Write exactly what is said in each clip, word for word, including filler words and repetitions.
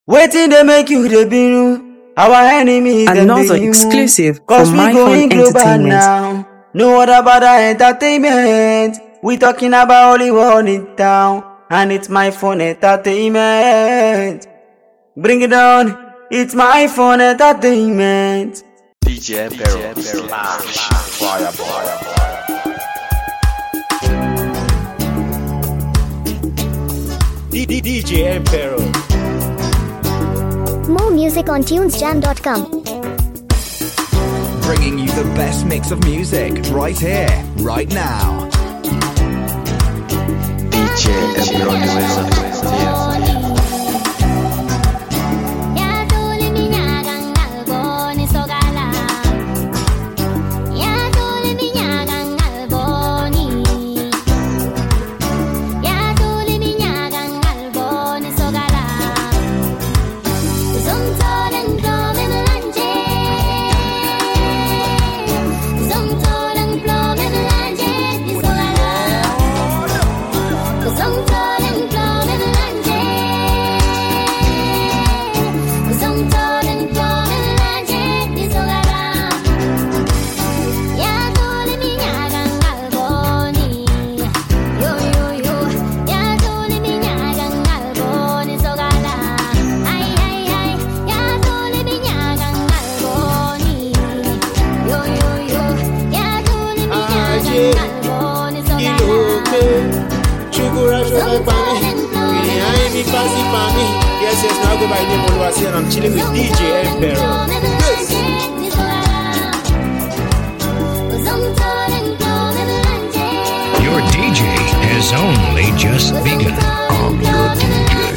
Waiting they make you the biru. Our enemies Another exclusive from My Phone Entertainment. Now. No other but entertainment. We talking about Hollywood in town, and it's My Phone Entertainment. Bring it down. It's My Phone Entertainment. D J Barrow, fire, fire, D J Emperor. More music on tunes jam dot com. Bringing you the best mix of music right here, right now. D J Emperor. Yes, yes, now I go by name Oluwasi and I'm chilling with D J Emperor. Your D J has only just begun. I'm your D J.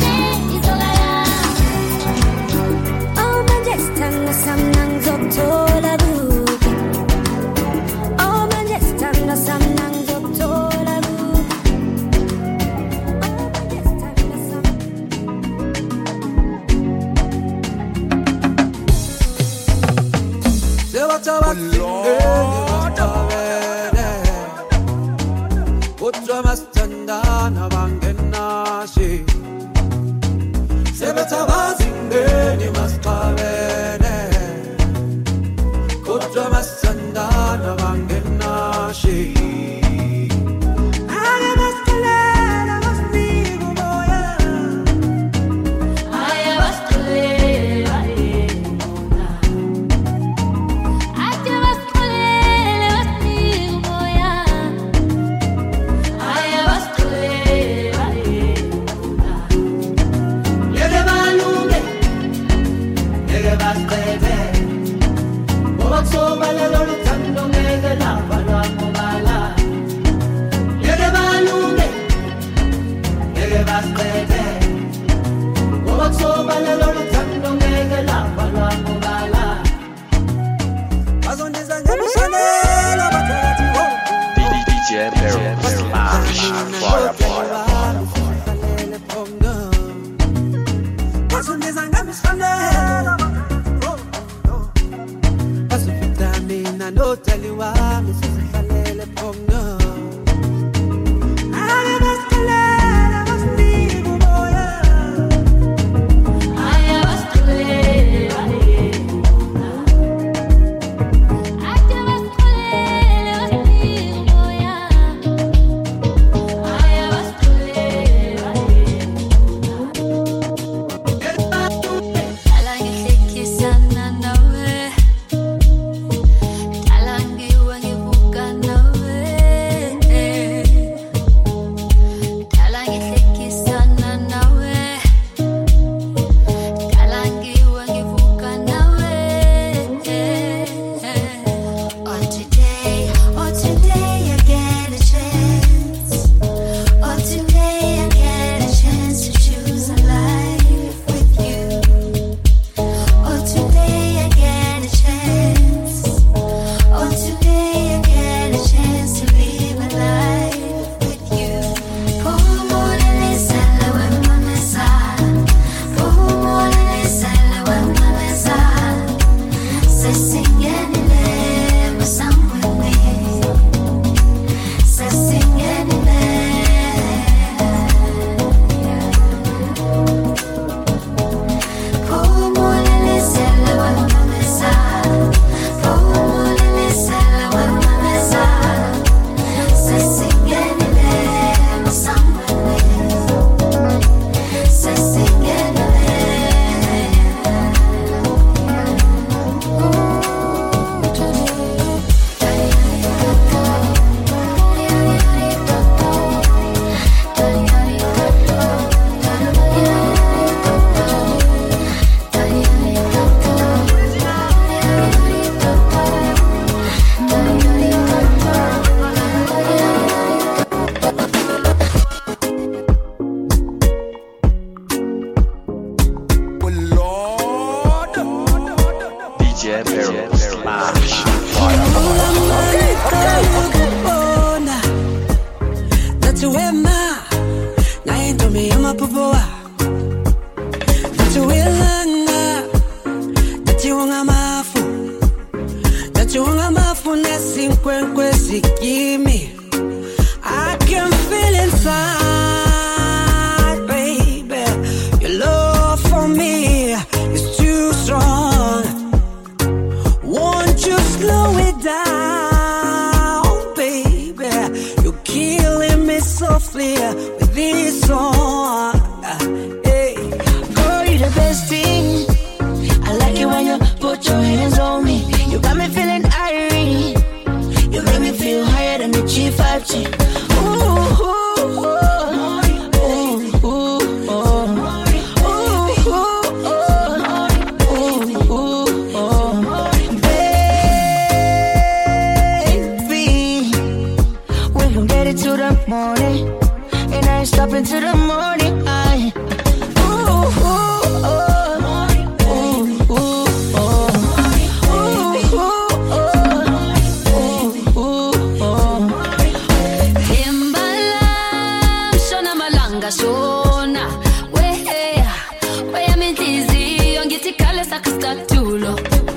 Kalangi wangi bukan nawe I can feel inside, baby. Your love for me is too strong. Won't you slow it down, baby? You're killing me softly with this song. Hey. Girl, you're the best thing. I like it when you put your hands on me. You got me feeling irate. You make me feel higher than the G five G. Ooh, ooh, ooh, ooh, ooh, oh. Ooh, ooh, ooh, ooh, oh. Baby, we gon' get it to the morning, and I ain't stopping till the morning. I, ooh, ooh, oh. Shona, where, where I'm in dizzy, on get it colors like a statulo.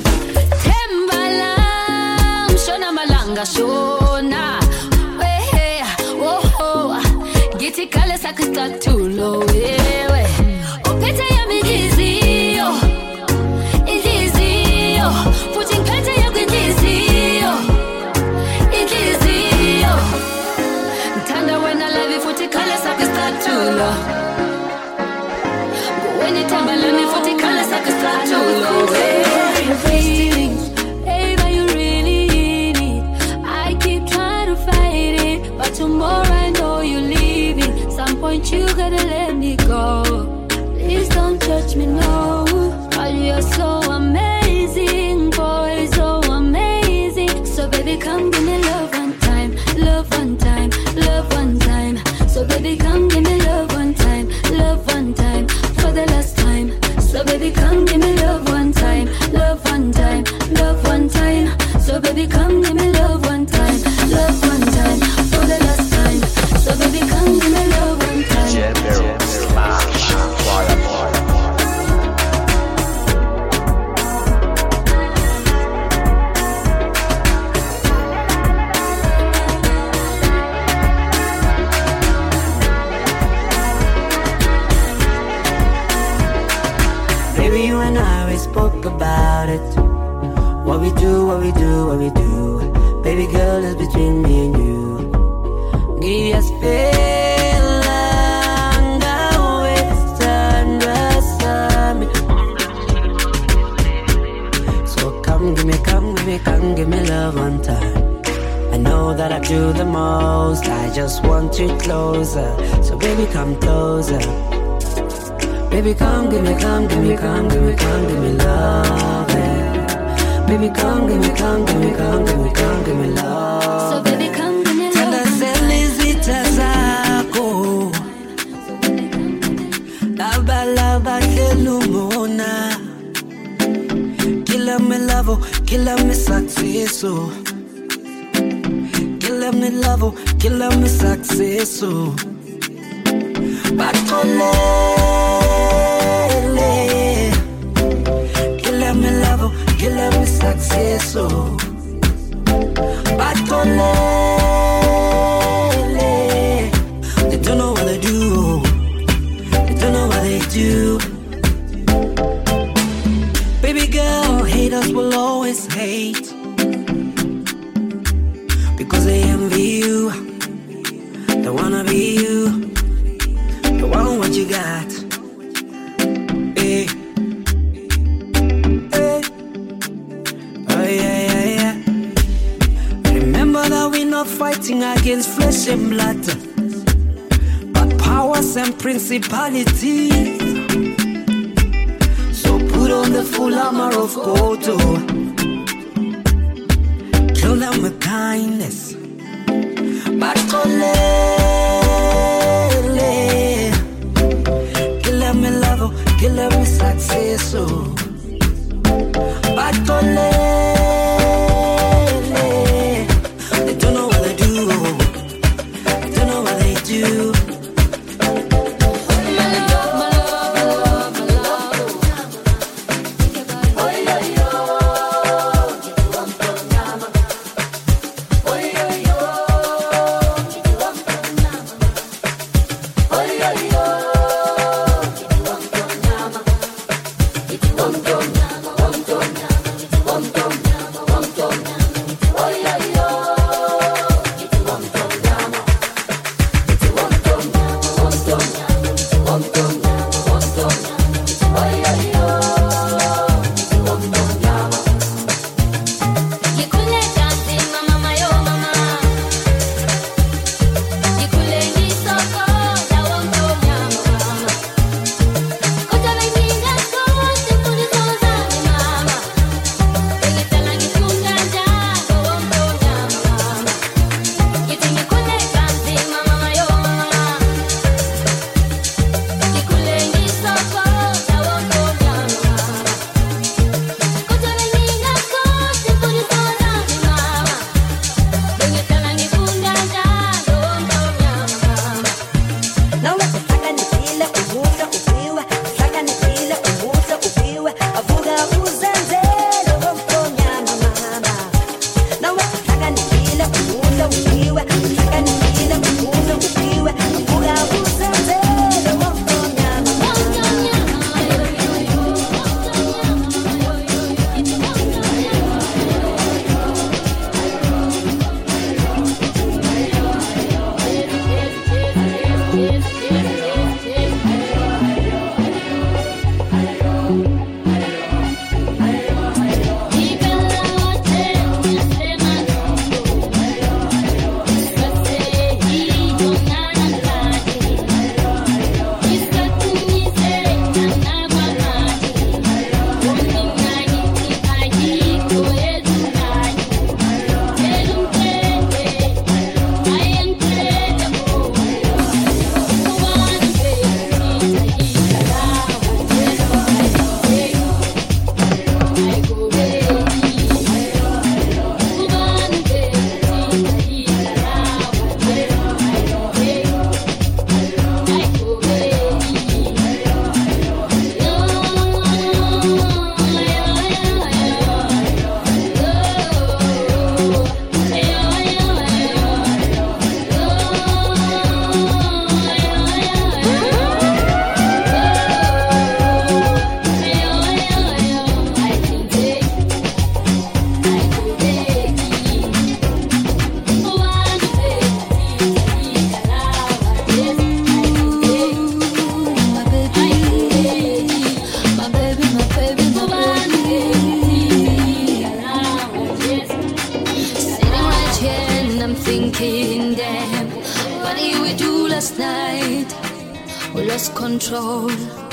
Tembalam, Shona Malanga, Shona, where, whoa, get it colors like a statulo. Oh, Peter, I'm in dizzy, oh, in dizzy, oh, putting Peter, I'm in dizzy, oh, in dizzy, oh. Tanda when I love you, put it colors like a statulo. When you tell me, let me put it colors like a statulo. Hey, but you really need it. I keep trying to fight it, but tomorrow I know you're leaving. Some point you gotta let me go. Please don't judge me, no. Oh, you're so amazing, boy, so amazing. So baby, come give me love one time, love one time, love one time. So baby, come give me love one time, love one time, for the last time. So baby, come give me love one time, love one time, love one time. So baby, come give me love one time, love one time, for the last time. So baby, come give me love one time. You and I, we spoke about it. What we do, what we do, what we do. Baby girl, it's between me and you. Give us feeling, always understand. So come, give me, come, give me, come, give me love one time. I know that I do the most. I just want you closer. So baby, come closer. Baby, come, give me, come, give me, come, give me, come, give me love, yeah. Baby, come, give me, come, give me, come, give me, come, give me love. So baby, come, give me love. Tell us zita zako. Laba, laba, kelumona. Kila me lavo, kila me successo. Kila me lavo, kila me successo. Bakole. Me love, you love me success, oh. Batole, they don't know what they do, they don't know what they do. Baby girl, haters will always hate because they envy you. They wanna be you, they want what you got. Hey. Fighting against flesh and blood, but powers and principalities. So put on the full armor of God, oh. Kill them with kindness. But kill them with love, kill them with success, oh. Control.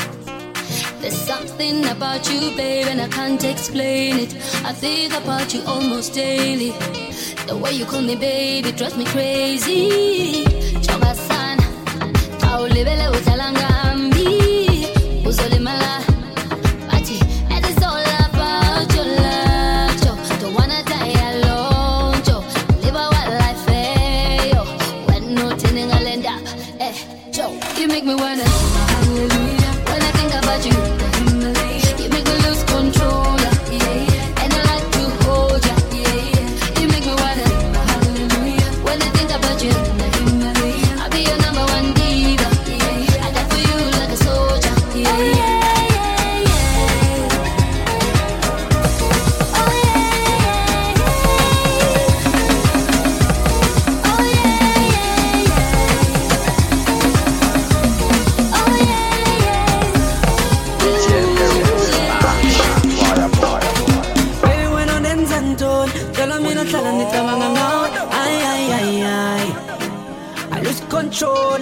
There's something about you, babe, and I can't explain it. I think about you almost daily. The way you call me baby drives me crazy. Chonga sana, kaulibele utalangambi, uzolimala, bati, it is all about your love, Joe. Don't wanna die alone, Joe. Live a wild life, eh, yo. When no tending I'll end up, eh, Joe. You make me wanna. When I think about you, you make me lose control, yeah. And I like to hold ya, yeah. You make me wanna, when I think about you, I'll be your number one diva, yeah. I die for you like a soldier, yeah. Oh yeah, yeah, yeah. Oh yeah, yeah, yeah. Oh yeah, yeah, yeah. Oh yeah. I lose control.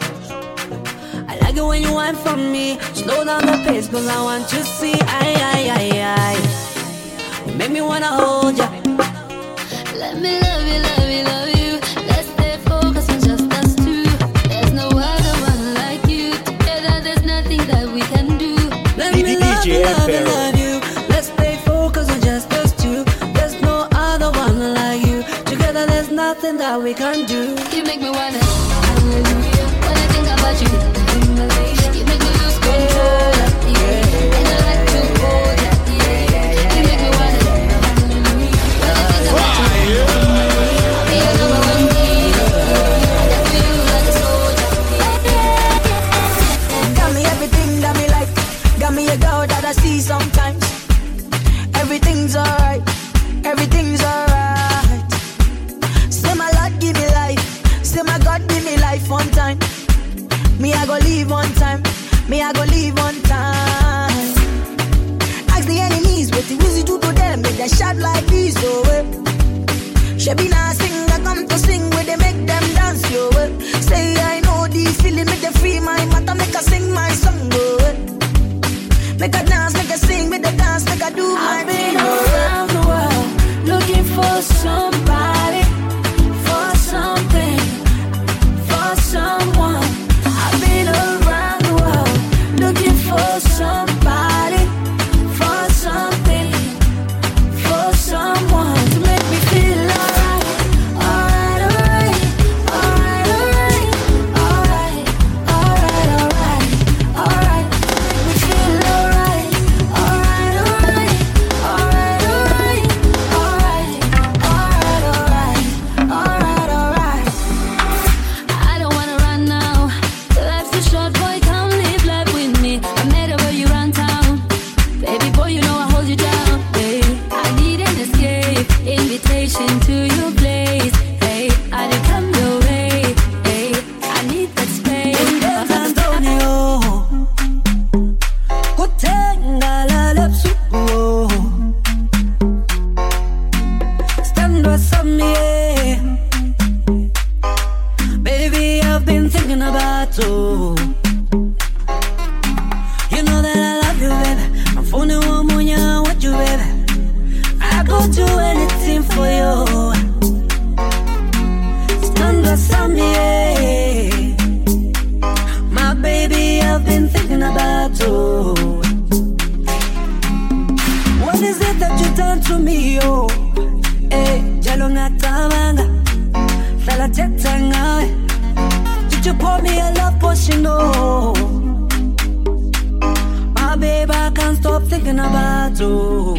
I like it when you want from me. Slow down the pace, cause I want to see. I, I, I, I. You make me wanna hold ya. Let me love you, love you, love you. Let's stay focused on just us two. There's no other one like you. Together there's nothing that we can do. Let me love you, love you, love you. Let's stay nothing that we can't do. You make me wanna hallelujah when I think about you. You make me lose control. Yeah. And I like to go. Yeah. You make me wanna hallelujah when I think about you. Be your number one key. I feel like a soldier. Got me everything that me like. Got me a girl that I see sometimes. Everything's alright. Everything's alright. Say my Lord give me life. Say my God give me life one time. Me I go leave one time. Me I go leave one time. Ask the enemies what the wizzy do to them. Make them shot like this, oh eh. She be now sing, I come to sing where they make them dance, yo eh. Say I know these feeling, make them free my matter, make her sing my song, oh eh. Make her dance, make her sing, make her dance, make her do my I've thing, been oh eh. around the world looking for somebody, for something, for someone. I've been around the world looking for somebody, for something, for someone to make me feel alright, alright, alright, alright, alright, alright, alright, alright, alright, make me feel alright, alright, alright, alright, alright, alright, alright, alright, alright. I don't wanna run now. Life's too short, boy, come live life with me. I made over you around town. Baby boy, you know I hold you down. Hey, I need an escape, invitation to your place. Hey, I didn't come your way. Hey, I need that space. Antonio, kutenga la lepsuko, stand beside me. Baby, I've been thinking about you. You know that I love you, baby. I'm phoning one more, yeah, what you, baby. I go do anything for you. Stand beside me. My baby, I've been thinking about you. What is it that you done to me, oh? Eh, jalonga tabanga, sala tetanga. Did you pour me a love potion, oh? My baby, I can't stop thinking about you.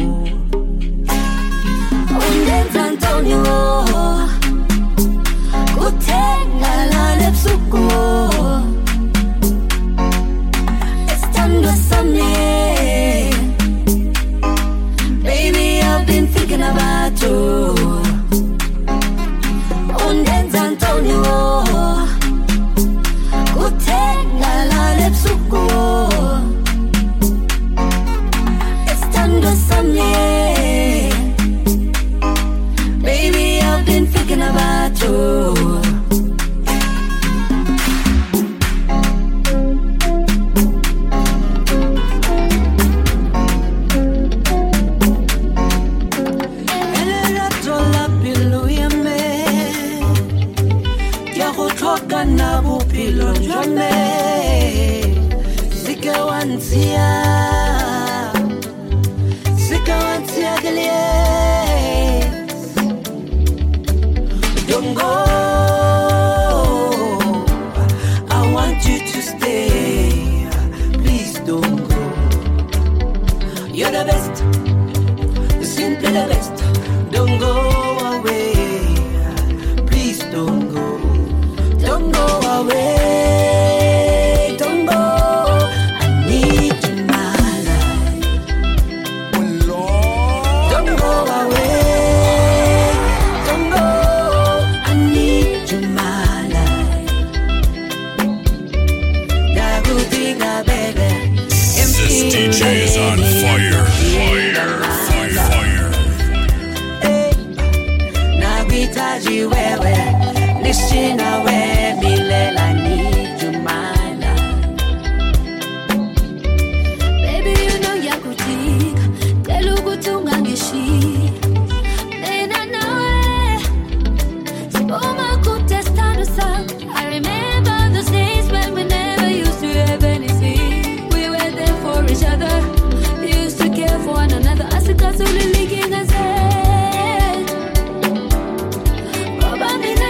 Undenza Antonio, kutenga la lepsuko. Estando Sunday, baby, I've been thinking about you. Undenza Antonio, kutenga la lepsuko. Estando Sunday, baby, I've been thinking about you. Na bupilo njone Sika wantia Sika wantia gelie Don't go I want you to stay Please don't go You're the best Simply the best Don't go away Please don't go Don't go away, don't go. I need you, my life. Don't go away, don't go. I need you, my life. That good thing, baby. This D J is on fire, fire, fire, fire. Hey, now we touch you where we're listen away. I remember those days when we never used to have anything. We were there for each other. We used to care for one another. As a castle, leaking us head. Roba mina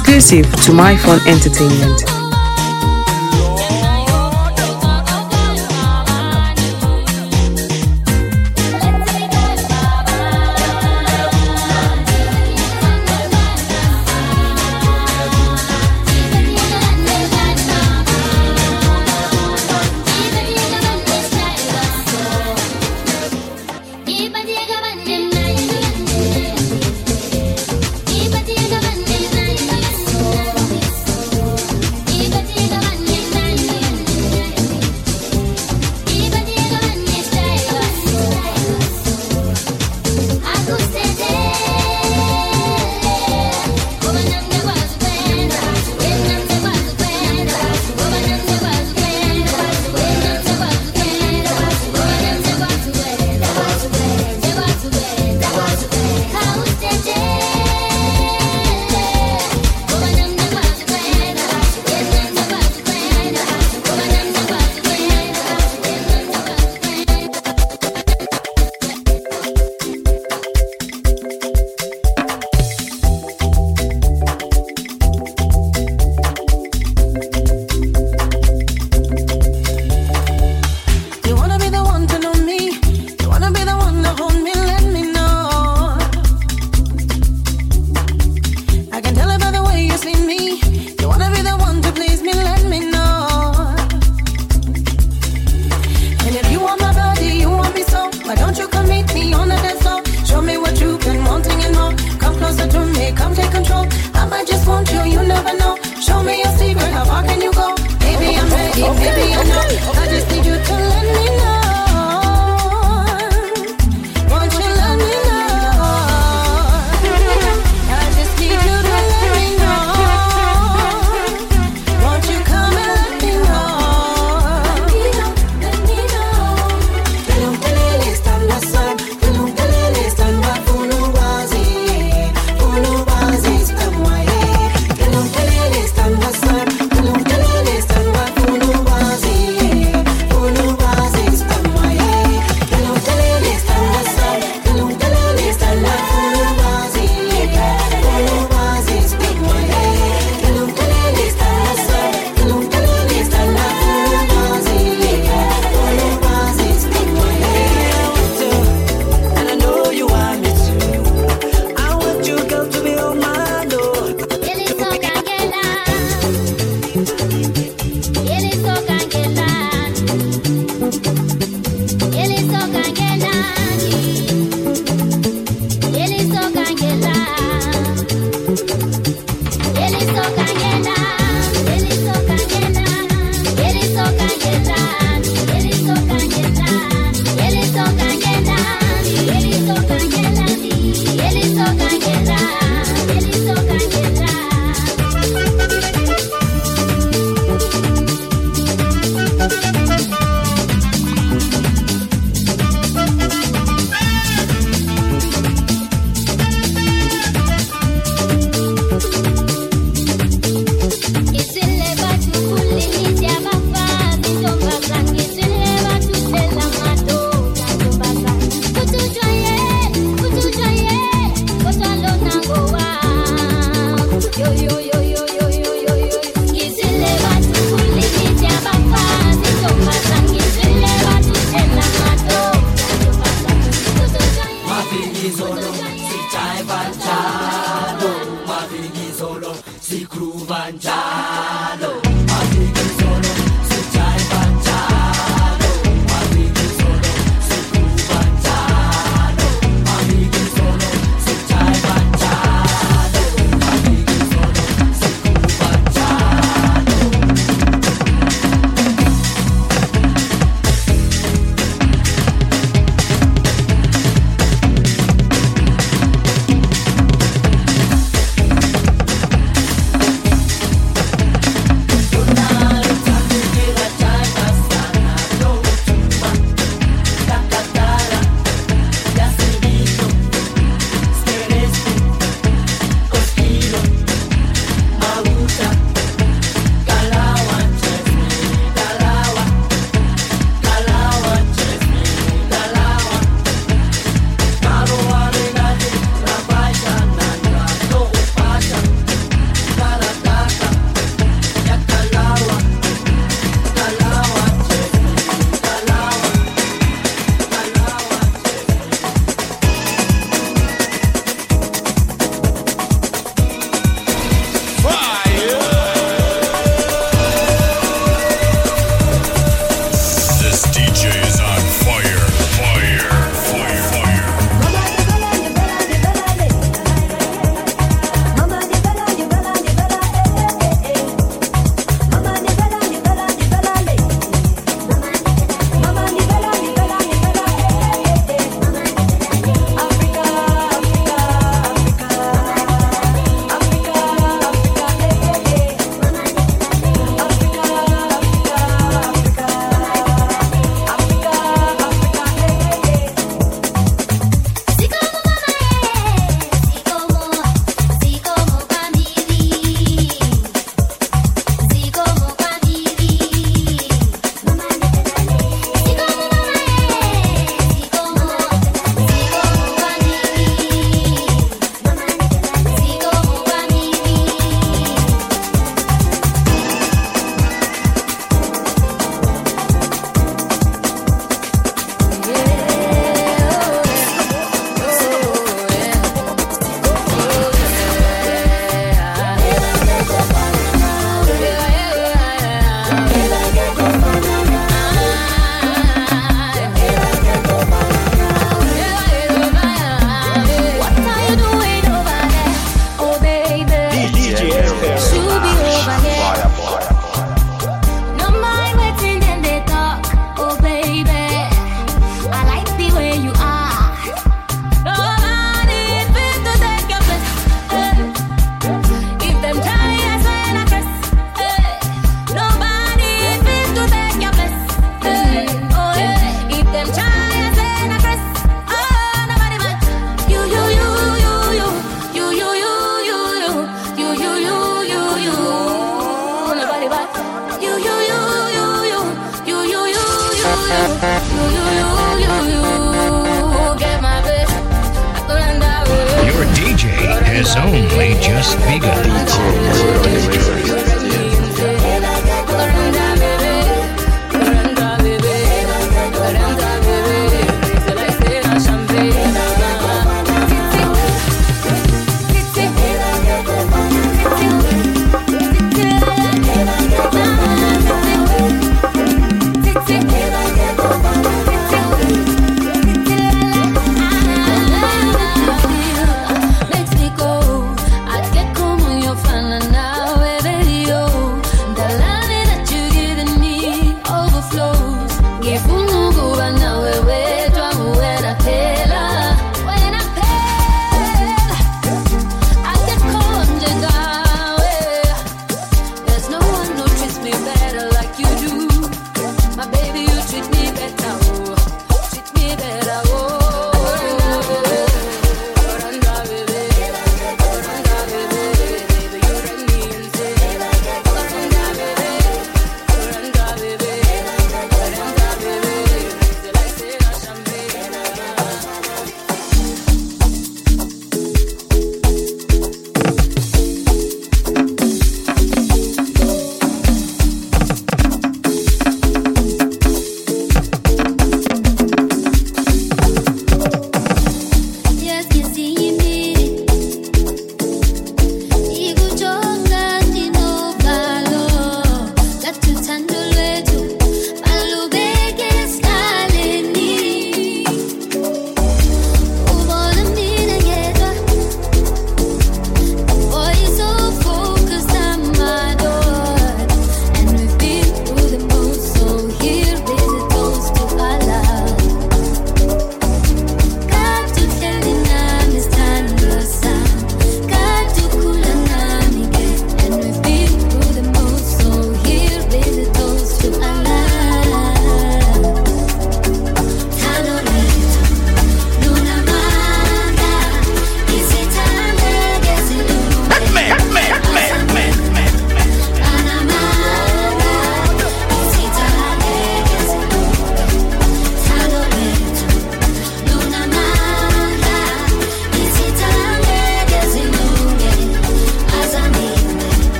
Exclusive to My Fun Entertainment. has only just begun. Makes me go, I get como yo fan now.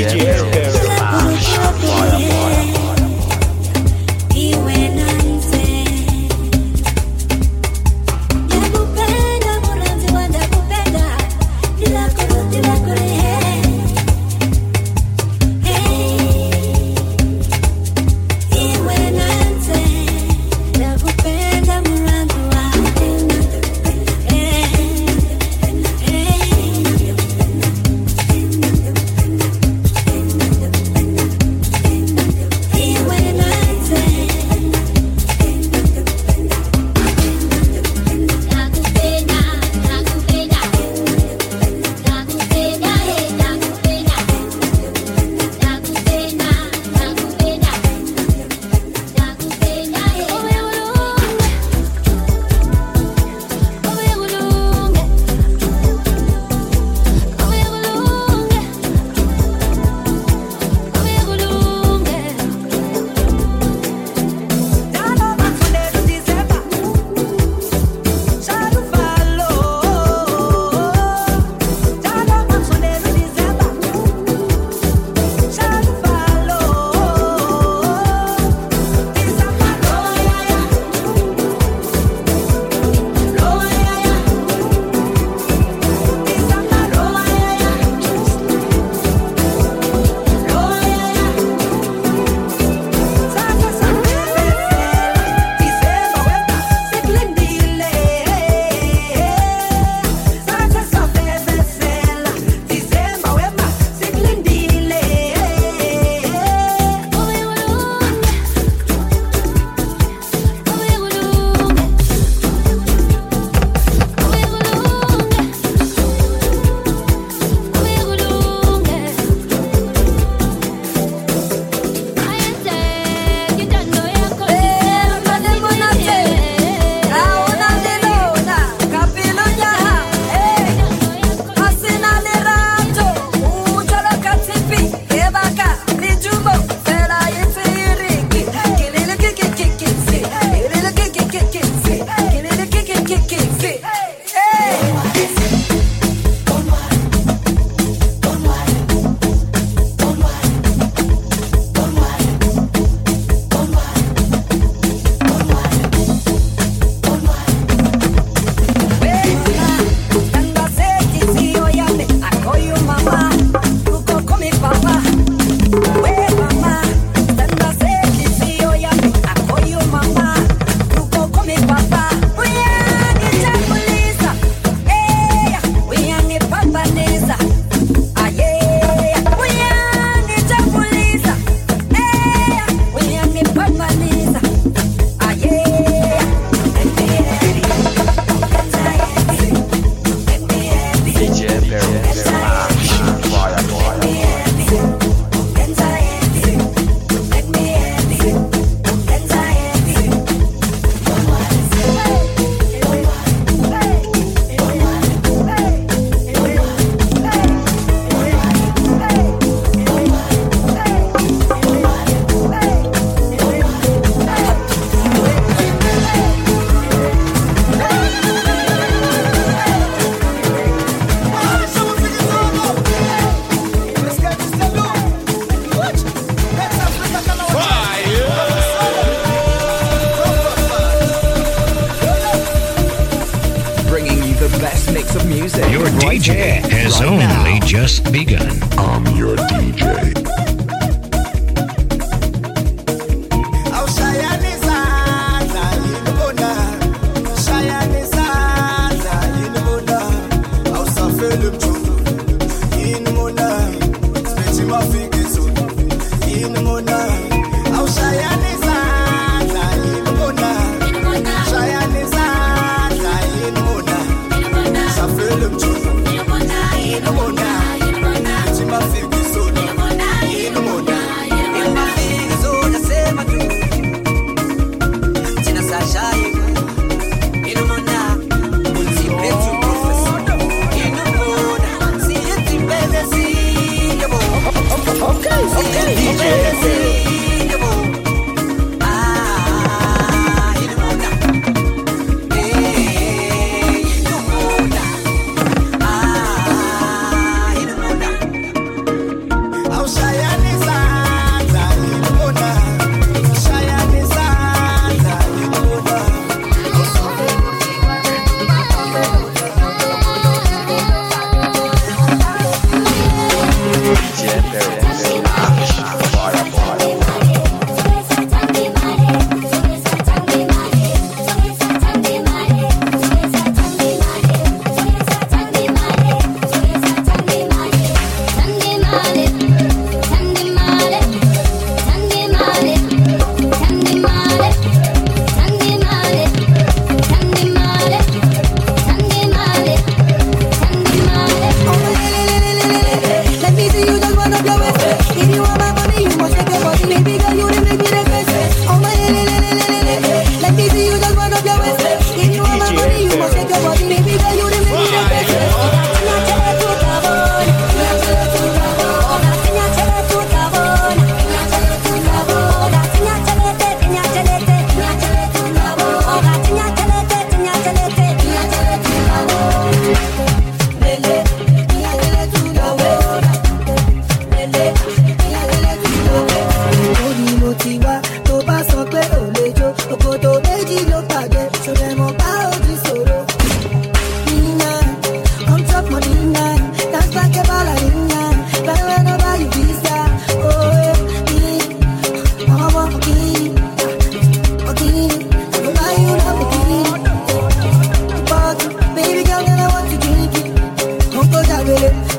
D J has right only now. just begun. I'm your D J.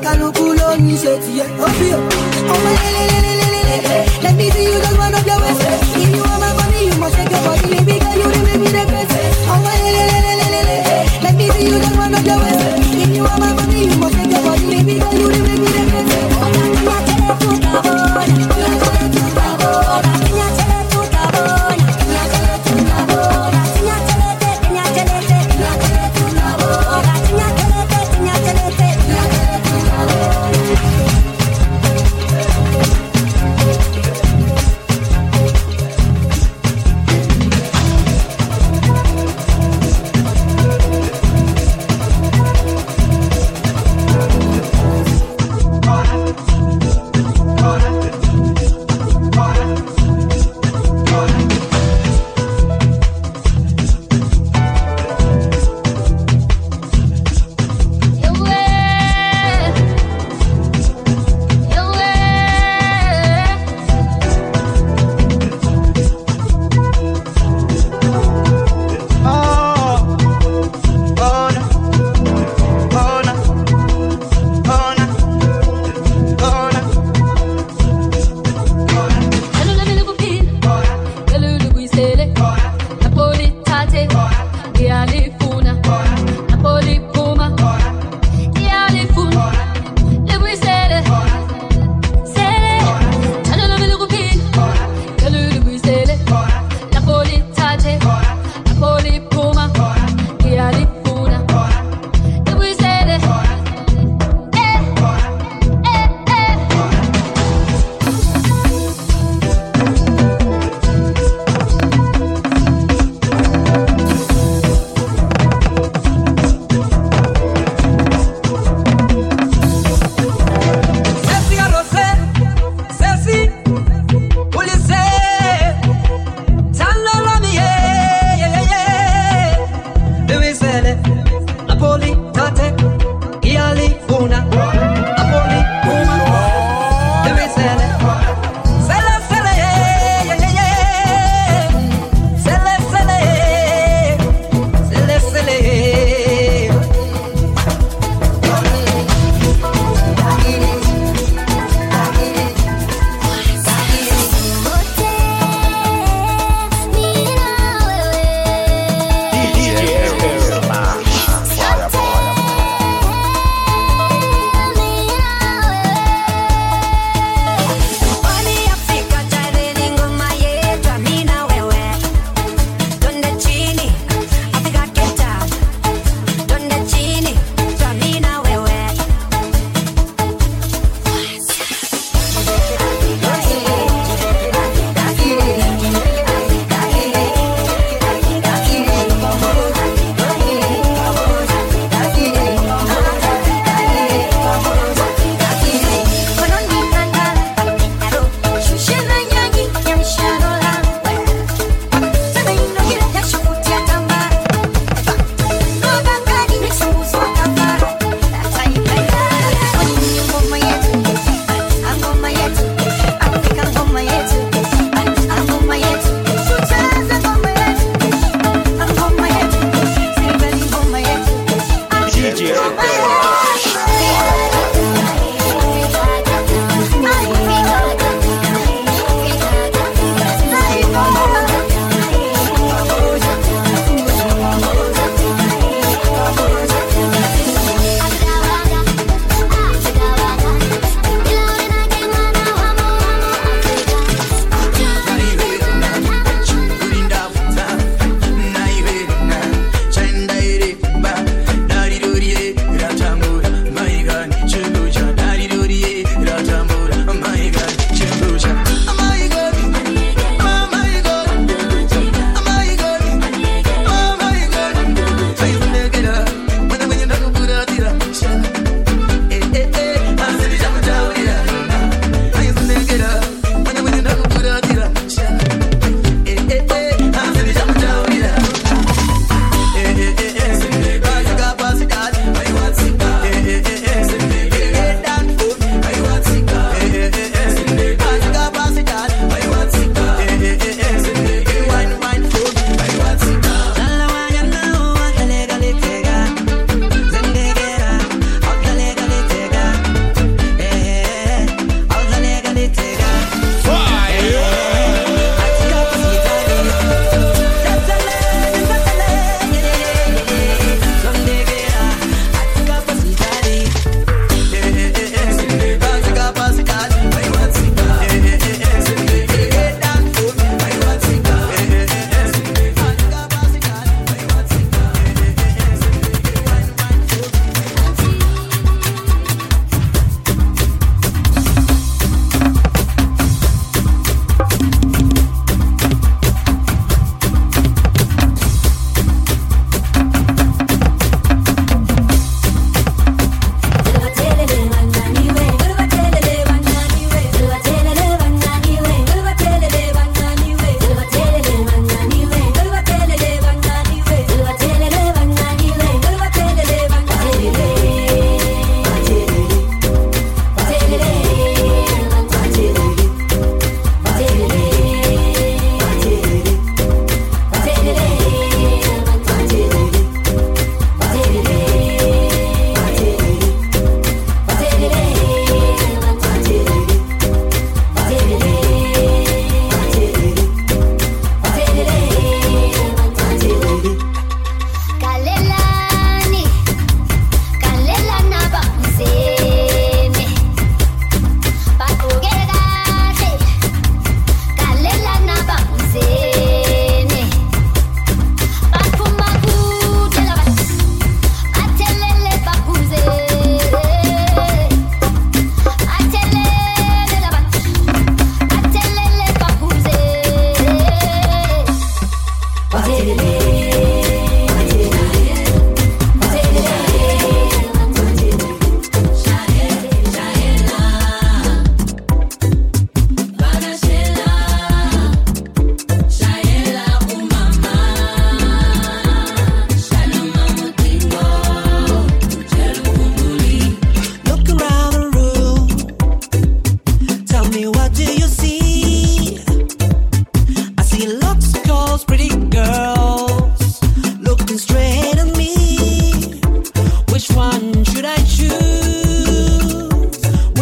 Kanukulo ni seti obio. Oh my lele, let me see you just one of your ways. If you want my money, you must shake your body, baby girl, you make me the best. Oh my lele, let me see you just one of your ways. If you want my money, you must shake your body, baby girl, you make me the best.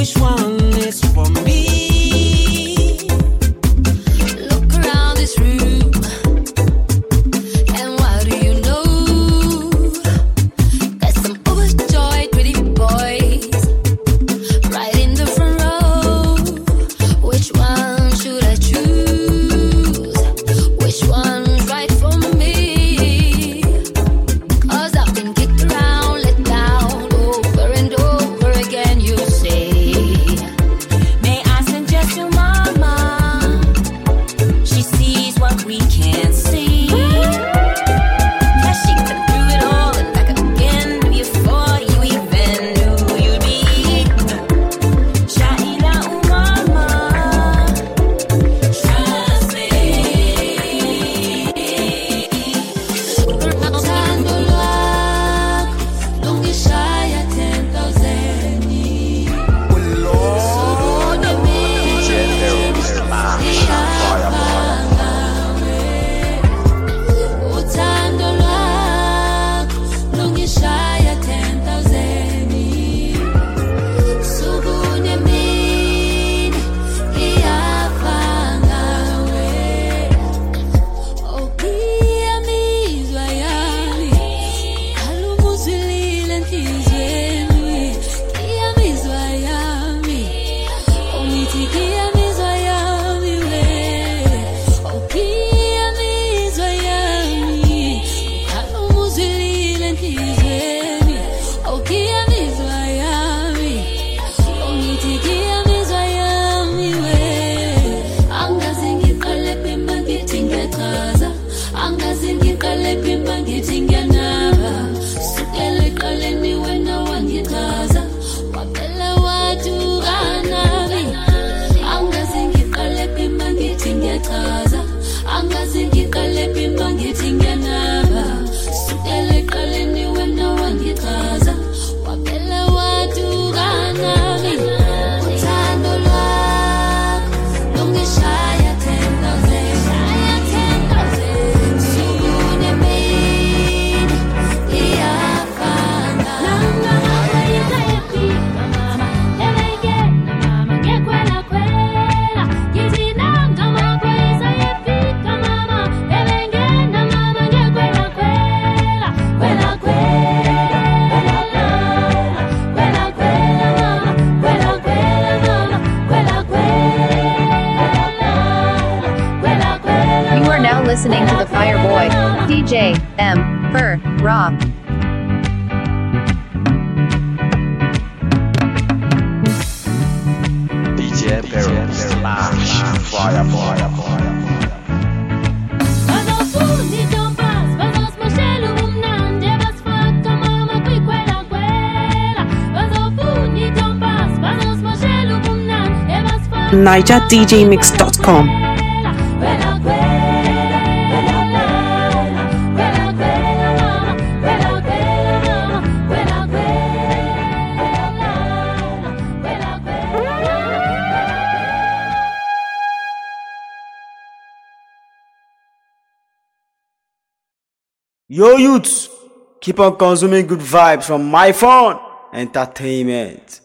which one is for me? Look around this room, and what do you know? There's some overjoyed pretty boys right in the front row. Which one should I choose? Which one's right for me? 'Cause I've been kicked around, let down, over and over again, you say. May I suggest to mama? She sees what we can't see. Cause she been through it all and back again before you even knew you'd be. Shaila umama, trust me. Uthando lwakho lungishaya ten thousand. D J Perry slash Fireboy. Uthando lwakho lungishaya ten thousand. Sukunemini iyafa ngawe. Okuyamizwa yami, alumuzwilile enhlizweni. Kiyamizwa yami, ongithi kiyamizwa yami we. Okuyamizwa yami, alumuzwilile enhlizweni. Okuyamizwa yami, ongithi kiyamizwa yami we. Angaze ngiqale phimba ngithi ngiyachaza, angaze ngiqale phimba ngithi ngiyanaba. Sukela eqaleni wena wangichaza, waphela waduka nami. Angaze ngiqale phimba ngithi ngiyachaza, angaze ngiqale phimba ngithi ngiyanaba. Sukela eqaleni wena wangichaza, waphela waduka nami. Uthando lwakho lungishaya ten thousand. Sukunemini iyafa ngawe. You are now listening to the Fireboy, D J M. Per. Ra. D J Perry slash Fireboy. niger d j mix dot com. Yo youths, keep on consuming good vibes from my phone entertainment.